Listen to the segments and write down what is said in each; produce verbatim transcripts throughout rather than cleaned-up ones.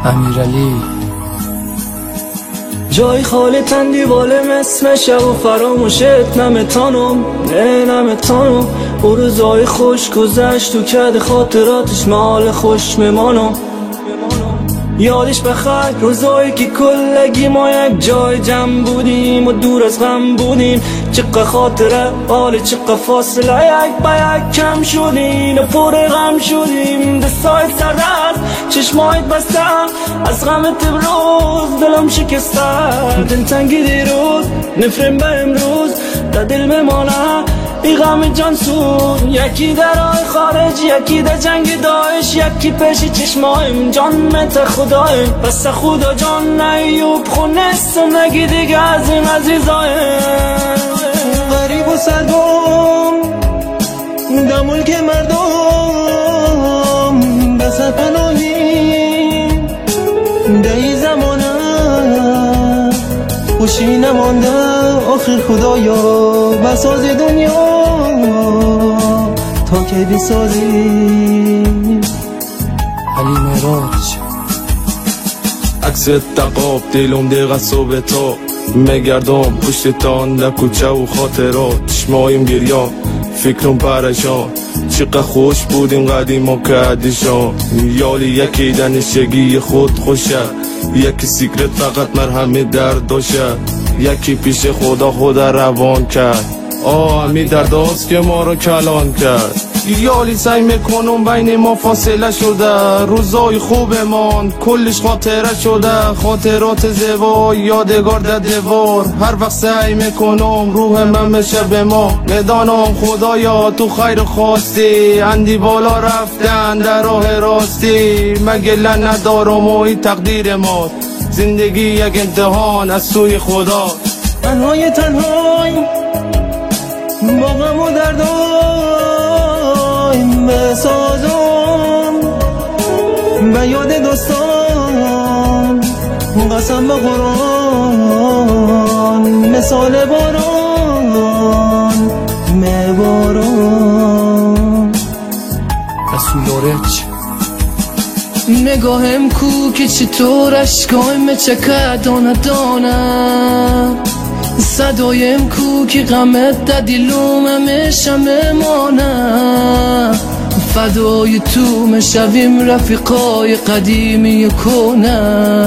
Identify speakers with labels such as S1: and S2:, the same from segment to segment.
S1: امیرعلی
S2: جای خالی تندی بالم اسم شب و فراموشت نمتانم نه نمتانم او روزای خوش گذشت تو کد خاطراتش مال خوش میمانم یادش بخیر روزایی که کلگی ما یک جای جمع بودیم و دور از غم بودیم چقدر خاطره حال چقدر فاصله یک با یک کم شدیم و پر غم شدیم دستای سرد چشمایت بسته از غمت امروز دلم شکسته دلتنگی دیروز نفرین به امروز در دل میمانه ای غم جان سوز یکی در آی خارج یکی در جنگ داعش یکی پیش چشمایم جان مت خدایم بس خدا جان نیوب خونست نگی دیگه از این عزیزایم
S3: غریب و سرگم در ملک مردم به سرپناهی دهی زمانه خوشی نمانده آخر خدایا بساز دنیا تا که بسازی
S1: علی معراج
S4: عکس تقاب دلم دقیقه صبح تا میگردم پشت تان در کوچه و خاطرات چشمایم گریان فکرم پرشان چقدر خوش بودیم قدیم و کردیشان یالی یکی دانشگی خود خوشه یکی سیکرت فقط مرهمی درد داشه یکی پیش خدا خدا روان کرد آه همی درداست که ما رو کلان کرد یالی سعی میکنم بین ما فاصله شده روزای خوبمان کلش خاطره شده خاطرات زیبا یادگار در دیوار هر وقت سعی میکنم روح من میشه به ما ندانم خدایا تو خیر خواستی اندی بالا رفتن در راه راستی مگله ندارم و این تقدیر ما زندگی یک امتحان از سوی خدا
S3: تنهای تنهای با غم و دردای بسازم به یاد دوستان قسم به قرآن مثال باران میبارم
S1: رسولارچ
S2: نگاهم کو که چطور اشکایم چکه دانه دانه صدایم کو که غمت در دلوم همیشه میمانه فدای تو میشویم رفیقای قدیمی کنه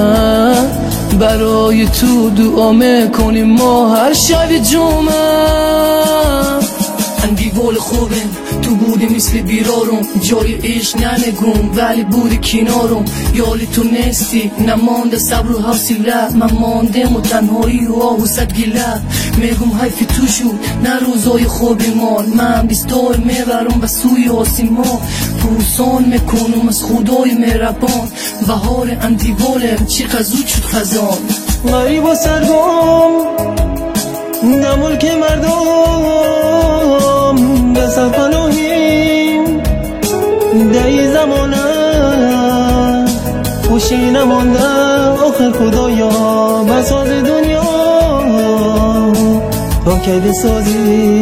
S2: برای تو دعا میکنیم ما هر شب جمعه اندیوال خوبم تو بودی مثل بیرارم جای عشق ننگم ولی بودی کنارم یالی تو نیستی نمانده صبر و حوصله من ماندم و تنهایی و آهوست گله میگم حیفی تو شد نه روزای خوبی مان من بیستای میبرم به سوی آسمان پروسان میکنم از خدای مهربان بهار اندیوالم چقدر زود شد خزان
S3: غریب و سرگم در ملک مردم به سرپناهیم دهی زمانه خوشی نمانده آخر خدایا بساز دنیا تا که بسازی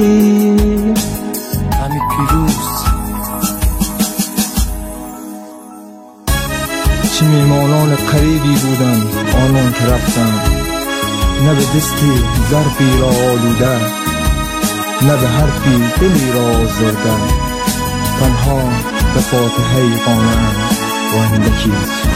S1: حمید پیروز
S5: چه میمانان قریبی بودن آنان که رفتن نه به دستی ظرفی را آلوده نه به حرفی دلی را آزرده تنها به فاتحه قانم و اندکی